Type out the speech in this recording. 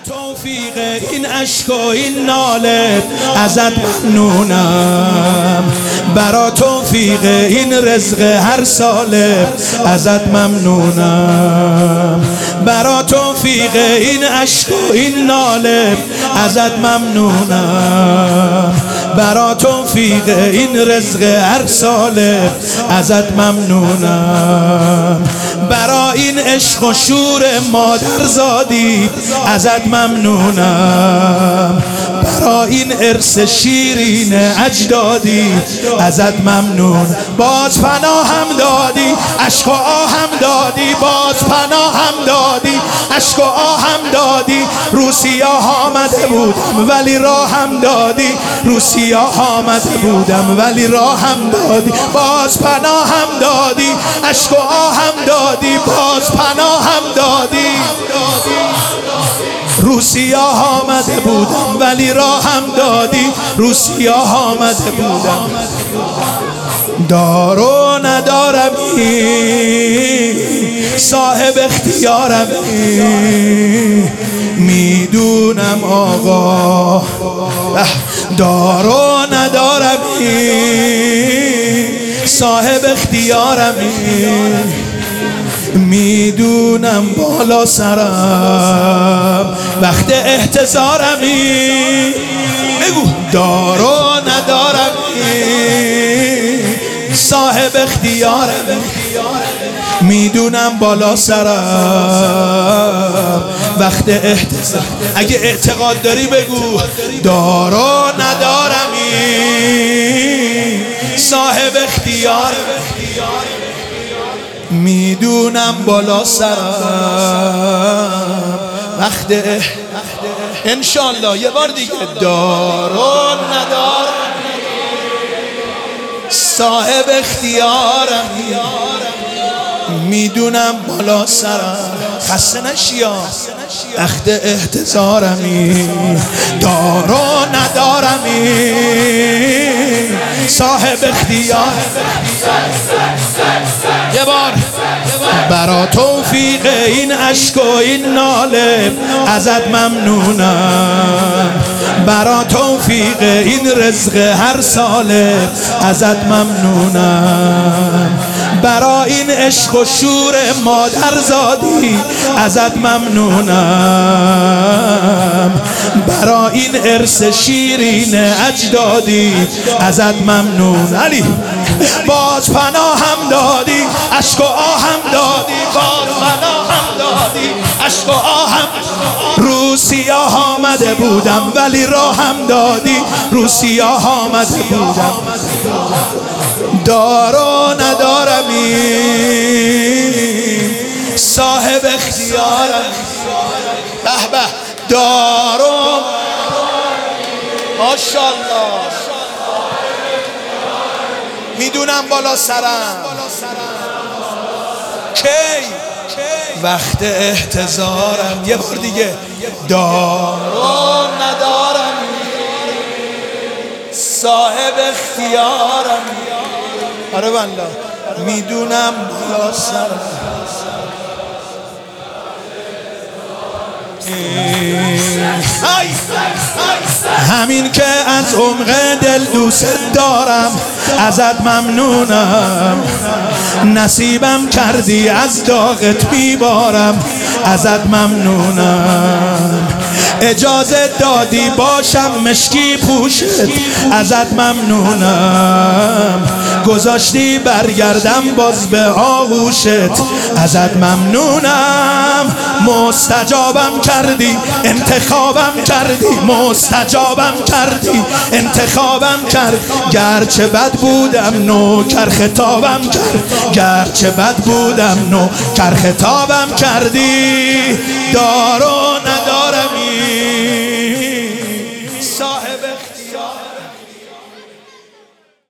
توفیق این عشق و این ناله ازت ممنونم، برا توفیق این رزق هر ساله ازت ممنونم، برا توفیق این عشق و این ناله ازت ممنونم، برا توفیق این رزق هر ساله ازت ممنونم، برا این عشق و شور مادرزادی ازت ممنونم، برا این ارث شیرین اجدادی ازت ممنون. باز پناهم دادی، عشق و آهم دادی، باز پناهم دادی، عشق و آهم دادی، رو سیاه آمده بودم ولی راهم دادی، رو سیاه آمده بودم ولی راهم دادی، باز پناهم دادی، عشق و آهم دادی، باز پناهم دادی، رو سیاه آمده بودم ولی راهم دادی، رو سیاه آمده بودم. دارو ندارمی، صاحب اختیارمی، میدونم آقا. دارو ندارمی، صاحب اختیارمی، میدونم بالا سرم وقت احتضارمی. بگو دارو ندارمی، صاحب اختیارمی، میدونم بالا سرم وقت احتضار. اگه اعتقاد داری بگو دارو ندارمی، صاحب اختیارمی، میدونم بالا سرم وقت انشالله. یه بار دیگه دارو ندارم، صاحب اختیارم، میدونم بالا سرم. خسته نشیا وقت احتضارمی. دارو ندارمی، صاحب اختیارم. یه بار برا توفیق این عشق و این ناله ازت ممنونم، برا توفیق این رزق هر ساله ازت ممنونم، برا این عشق و شور مادرزادی ازت ممنونم، برا این ارث شیرین اجدادی ازت ممنون. علی باز پناهم دادی، عشق و آهم دادی، باز پناهم دادی، عشق و آهم. رو سیاه آمده بودم ولی راهم دادی، رو سیاه آمده بودم. دارو ندارمی، صاحب اختیارم. به به دارو ماشاءالله، میدونم بالا سرم کی وقت احتضارم. یه بار دیگه دارو ندارم، صاحب اختیارم. آره والله میدونم بالا سرم. همین که از عمق دل دوست دارم ازت ممنونم، نصیبم کردی از داغت میبارم ازت ممنونم، اجازه دادی باشم مشکی پوشت ازت ممنونم، گذاشتی برگردم باز به آغوشت ازت ممنونم، مستجابم کردی انتخابم کردی، مستجابم کردی انتخابم کرد، گرچه بد بودم نوکر خطابم کرد، گرچه بد بودم نوکر خطابم کردی. دارو